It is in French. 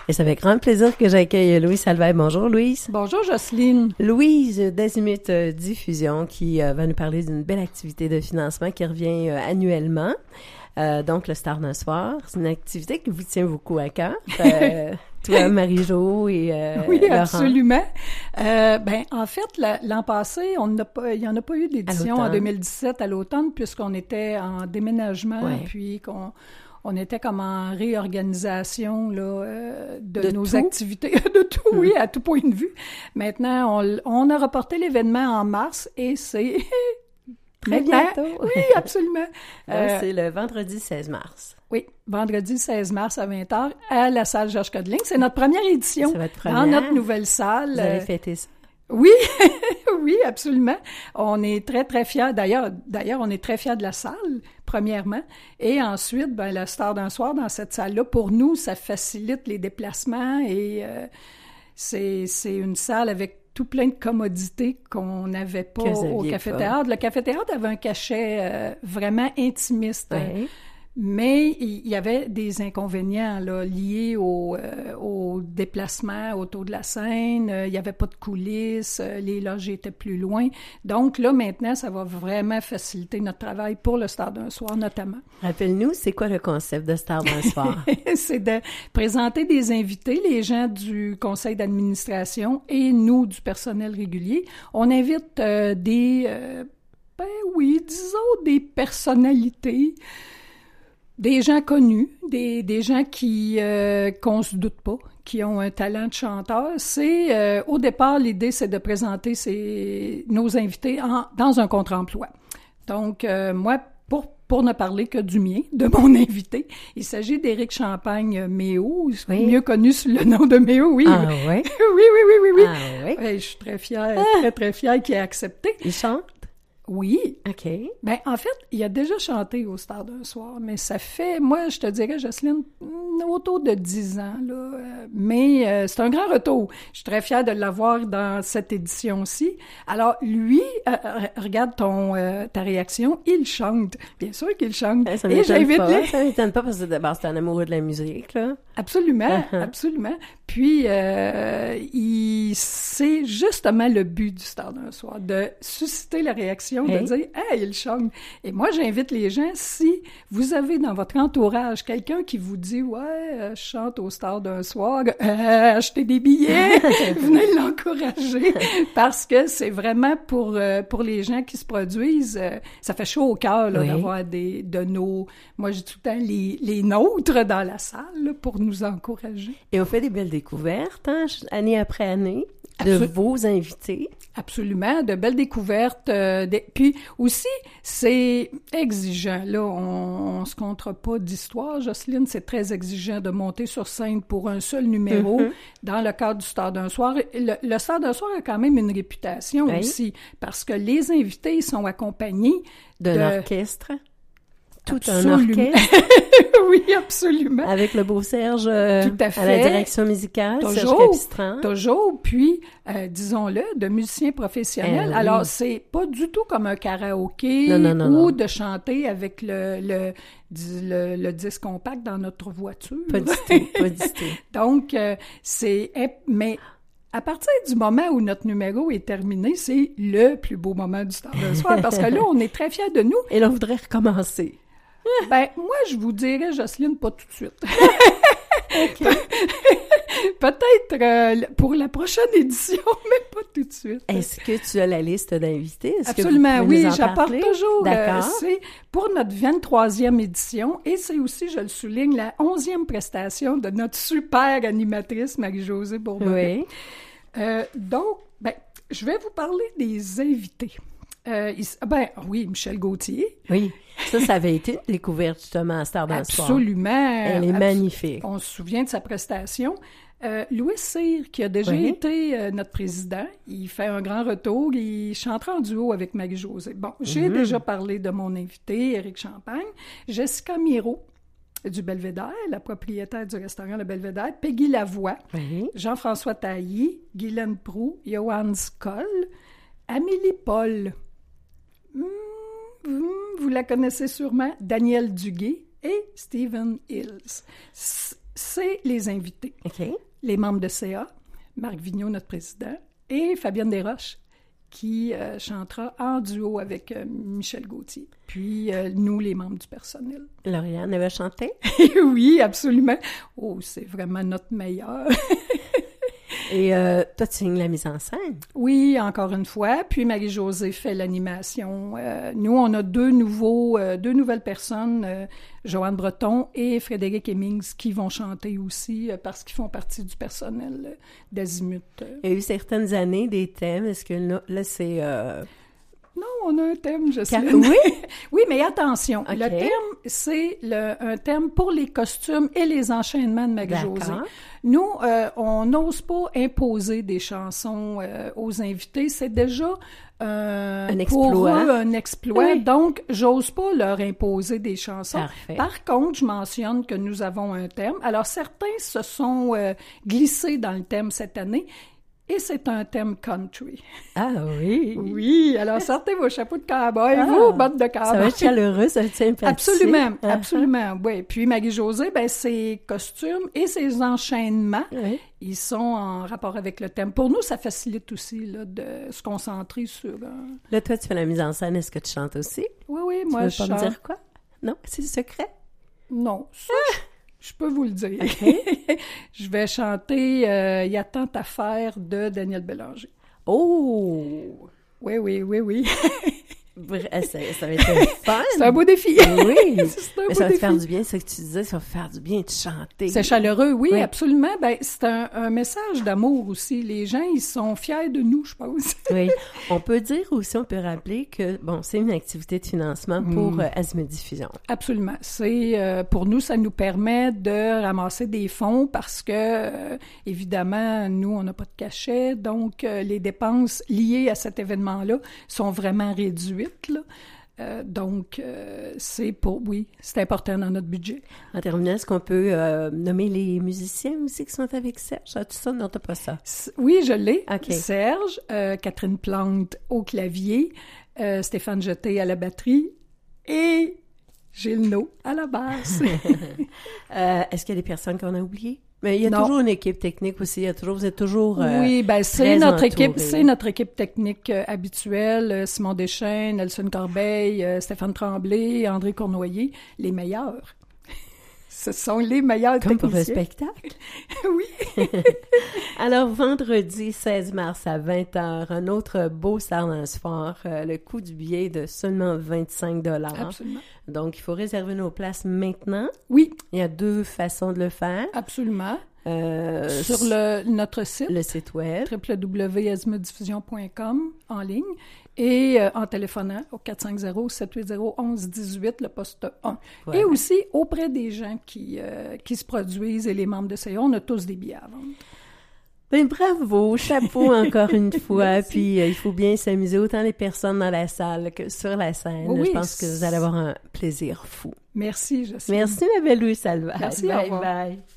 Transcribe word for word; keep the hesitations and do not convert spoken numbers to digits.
Et c'est avec grand plaisir que j'accueille Louise Salvaire. Bonjour Louise. Bonjour Jocelyne. Louise d'Azimut Diffusion qui euh, va nous parler d'une belle activité de financement qui revient euh, annuellement. Euh, donc, le Star d'un soir, c'est une activité qui vous tient beaucoup à cœur. Euh, toi, Marie-Jo et euh, Oui, Laurent. absolument. Euh, ben, en fait, la, l'an passé, on n'a pas, il n'y en a pas eu d'édition en deux mille dix-sept à l'automne puisqu'on était en déménagement, ouais. puis qu'on on était comme en réorganisation là, euh, de, de nos tout? activités, de tout, mmh. oui, à tout point de vue. Maintenant, on, on a reporté l'événement en mars et c'est... Très bientôt. Oui, absolument. Donc, euh, c'est le vendredi seize mars. Oui, vendredi seize mars à vingt heures à la salle Georges Codeling. C'est notre première édition c'est votre première. Dans notre nouvelle salle. Vous allez fêter ça? Oui, oui, absolument. On est très, très fiers. D'ailleurs, d'ailleurs, on est très fiers de la salle, premièrement. Et ensuite, ben, le Star d'un soir dans cette salle-là, pour nous, ça facilite les déplacements et euh, c'est, c'est une salle avec tout plein de commodités qu'on n'avait pas au café-théâtre. Le café-théâtre avait un cachet euh, vraiment intimiste. Oui. Mais il y avait des inconvénients là, liés au, euh, au déplacement autour de la scène. Il n'y avait pas de coulisses. Les loges étaient plus loin. Donc là, maintenant, ça va vraiment faciliter notre travail pour le Star d'un soir, notamment. Rappelle-nous, c'est quoi le concept de Star d'un soir? C'est de présenter des invités, les gens du conseil d'administration et nous, du personnel régulier. On invite euh, des, euh, ben oui, disons des personnalités, des gens connus, des, des gens qui euh, qu'on se doute pas, qui ont un talent de chanteur. C'est euh, au départ l'idée, c'est de présenter ces, nos invités en, dans un contre-emploi. Donc euh, moi, pour pour ne parler que du mien, de mon invité, il s'agit d'Éric Champagne-Méo, oui. mieux connu sous le nom de Méo. Oui, ah oui, oui, oui, oui, oui, oui. Ah oui. Ouais, je suis très fière, très très fière qu'il ait accepté. Il chante? Oui. OK. Ben, en fait, il a déjà chanté au Star d'un soir, mais ça fait, moi, je te dirais, Jocelyne, autour de dix ans, là. Euh, mais euh, c'est un grand retour. Je suis très fière de l'avoir dans cette édition-ci. Alors, lui, euh, regarde ton euh, ta réaction, il chante. Bien sûr qu'il chante. Ça Et j'invite pas. Les... Ça m'étonne pas parce que d'abord, c'est un amoureux de la musique, là. Absolument, uh-huh. absolument. Puis, euh, il, c'est justement le but du Star d'un soir, de susciter la réaction, hey. de dire « Hey, il chante! » Et moi, j'invite les gens, si vous avez dans votre entourage quelqu'un qui vous dit « Ouais, euh, je chante au Star d'un soir, euh, achetez des billets, venez l'encourager. » Parce que c'est vraiment pour euh, pour les gens qui se produisent, euh, ça fait chaud au cœur là, oui. d'avoir des de nos, moi je dis tout le temps, les, les nôtres dans la salle là, pour nous encourager. Et on fait des belles découvertes, hein, année après année, de Absol- vos invités. Absolument, de belles découvertes. Euh, de, puis aussi, c'est exigeant. Là, on, on se comptera pas d'histoire, Jocelyne. C'est très exigeant de monter sur scène pour un seul numéro mm-hmm. dans le cadre du Star d'un soir. Le, le Star d'un soir a quand même une réputation oui. aussi, parce que les invités sont accompagnés d'un de, orchestre. Tout absolument. un orchestre. Oui, absolument. Avec le beau Serge euh, Tout à, fait. à la direction musicale, toujours, Serge Capistran. Toujours, puis, euh, disons-le, de musiciens professionnels. Eh, Alors, oui. c'est pas du tout comme un karaoké non, non, non, ou non. de chanter avec le, le, le, le disque compact dans notre voiture. Pas du tout, pas du tout. Donc, euh, c'est... Mais... À partir du moment où notre numéro est terminé, c'est le plus beau moment du Star d'un soir, parce que là, on est très fiers de nous. Et là, on voudrait recommencer. Ben, moi, je vous dirais, Jocelyne, pas tout de suite. Peut-être euh, pour la prochaine édition, mais pas tout de suite. Est-ce que tu as la liste d'invités? Est-ce Absolument, que vous oui, en j'apporte parler? toujours. D'accord. Euh, c'est pour notre vingt-troisième édition et c'est aussi, je le souligne, la onzième prestation de notre super animatrice Marie-Josée Bourbonnais. Oui. Euh, donc, ben, je vais vous parler des invités. Euh, il, ben oui, Michel Gauthier. Oui, ça, ça avait été une découverte justement à Star d'un soir. Absolument. Elle est abs- magnifique. On se souvient de sa prestation. Euh, Louis Cyr, qui a déjà oui. été euh, notre président, il fait un grand retour, il chantera en duo avec Marie-Josée. Bon, j'ai mm-hmm. déjà parlé de mon invité, Éric Champagne, Jessica Miro, du Belvédère, la propriétaire du restaurant Le Belvédère, Peggy Lavoie, oui. Jean-François Tailly, Guylaine Proulx, Johan Skoll, Amélie Paul, mmh, vous la connaissez sûrement, Daniel Duguay et Stephen Hills. c'est les invités. OK. Les membres de C A, Marc Vigneault, notre président, et Fabienne Desroches, qui euh, chantera en duo avec euh, Michel Gauthier. Puis euh, nous, les membres du personnel. Lauriane, elle va chanter? Oui, absolument. Oh, c'est vraiment notre meilleur. Et euh, toi, tu signes la mise en scène? Oui, encore une fois. Puis Marie-Josée fait l'animation. Euh, nous, on a deux nouveaux, euh, deux nouvelles personnes, euh, Joanne Breton et Frédéric Hemmings, qui vont chanter aussi euh, parce qu'ils font partie du personnel euh, d'Azimut. Il y a eu certaines années des thèmes. Est-ce que là, là c'est... Euh... Non, on a un thème, je sais. Oui? Oui, mais attention. Okay. Le thème, c'est le, un thème pour les costumes et les enchaînements de Marie-Josée. Nous, euh, on n'ose pas imposer des chansons euh, aux invités. C'est déjà euh, un exploit. Pour eux un exploit. Oui. Donc, j'ose pas leur imposer des chansons. Parfait. Par contre, je mentionne que nous avons un thème. Alors, certains se sont euh, glissés dans le thème cette année. Et c'est un thème country. Ah oui! Oui, alors sortez vos chapeaux de cowboy, ah, vos bottes de cowboy. Ça va être chaleureux, ça va être sympathique. Absolument, ah, absolument, oui. Puis Marie-Josée, ben ses costumes et ses enchaînements, oui. ils sont en rapport avec le thème. Pour nous, ça facilite aussi là, de se concentrer sur... Euh... Là, toi, tu fais la mise en scène, est-ce que tu chantes aussi? Oui, oui, tu moi, veux je pas chante. me dire quoi? Non, c'est secret? Non, ça... Ah! Je peux vous le dire. Okay. Je vais chanter euh, « Y a tant à faire » de Daniel Bélanger. Oh! Oui, oui, oui, oui. ça, ça va être fun! C'est un beau défi! Oui! C'est un Mais beau ça va défi. te faire du bien, c'est ce que tu disais, ça va faire du bien de chanter. C'est chaleureux, oui, oui. absolument. Ben, c'est un, un message d'amour aussi. Les gens, ils sont fiers de nous, je pense. Oui. On peut dire aussi, on peut rappeler que, bon, c'est une activité de financement pour mm. euh, Azimut Diffusion. Absolument. C'est, euh, pour nous, ça nous permet de ramasser des fonds parce que, euh, évidemment, nous, on n'a pas de cachet, donc euh, les dépenses liées à cet événement-là sont vraiment réduites, là. Euh, donc, euh, c'est pour, oui, c'est important dans notre budget. En terminant, est-ce qu'on peut euh, nommer les musiciens aussi qui sont avec Serge? As-tu ça? Non, t'as pas ça. C- oui, je l'ai. Okay. Serge, euh, Catherine Plante au clavier, euh, Stéphane Jeté à la batterie et Gilles Naud à la basse. euh, est-ce qu'il y a des personnes qu'on a oubliées? Mais il y a non. toujours une équipe technique aussi. Il y a toujours, vous êtes toujours euh, oui, ben c'est notre entouré. équipe, c'est notre équipe technique euh, habituelle. Euh, Simon Deschênes, Nelson Corbeil, euh, Stéphane Tremblay, André Cournoyer, les meilleurs. Ce sont les meilleurs Comme techniciens. pour le spectacle. Oui. Alors, vendredi seize mars à vingt heures, un autre beau Stardance Fort. Euh, le coût du billet est de seulement vingt-cinq dollars. Absolument. Donc, il faut réserver nos places maintenant. Oui. Il y a deux façons de le faire. Absolument. Euh, sur le, notre site. Le site web. w w w point azimut diffusion point com en ligne et euh, en téléphonant au quatre cinq zéro, sept huit zéro, onze dix-huit, le poste un. Voilà. Et aussi auprès des gens qui, euh, qui se produisent et les membres de C A, on a tous des billets à vendre. Ben, bravo, chapeau encore une fois. Puis euh, il faut bien s'amuser, autant les personnes dans la salle que sur la scène. Oui, je pense que vous allez avoir un plaisir fou. Merci, Jocelyne. Merci, ma belle Louis Salvage. Merci, bye, au revoir. Bye.